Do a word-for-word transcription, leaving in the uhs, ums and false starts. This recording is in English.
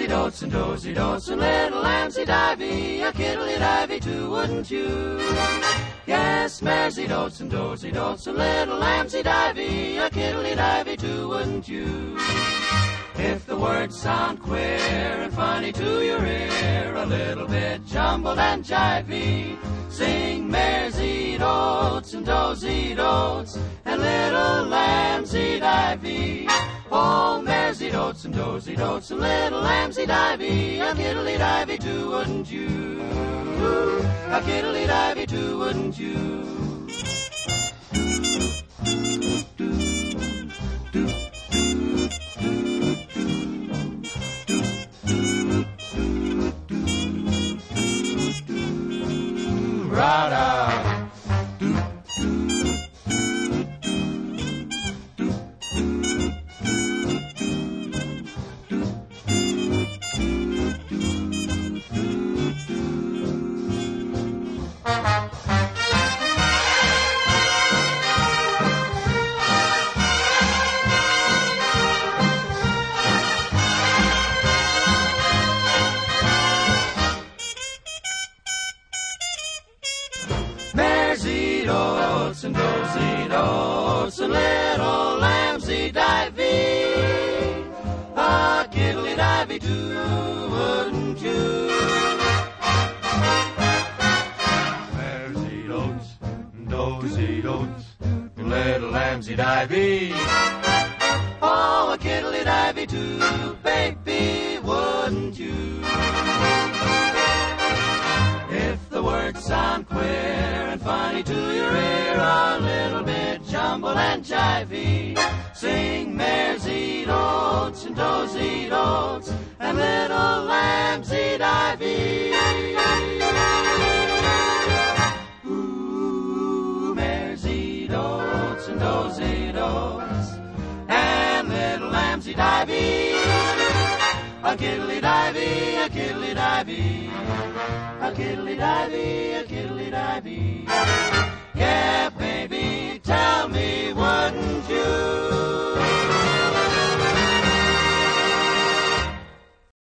dotes and dozy dotes and little lambsy divey, a kiddly divey too, wouldn't you? Yes, maresy dotes and dozy dotes and little lambsy divey, a kiddly divey too, wouldn't you? If the words sound queer and funny to your ear, a little bit jumbled and jivey, sing maresy dotes and dozy dotes and little lambsy divey. Oh, maresy dotes and dozy dotes and little lambsy divey, a kiddly divey too, wouldn't you? A kiddly divey too, wouldn't you? Ra-da. Maresy dotes and dozy dotes and little lambsy divey, a kiddly divey too, wouldn't you? Maresy dotes and dozy dotes and little lambsy divey, oh, a kiddly divey too, baby, wouldn't you? If the words sound queer and funny to your ear, a little bit jumbled and jivey, sing maresy dotes and dozy dotes and little lambsy divey. Ooh, maresy dotes and dozy dotes and little lambsy divey, a kiddly divey, a kiddly divey, a kiddly divey, a kiddly divey.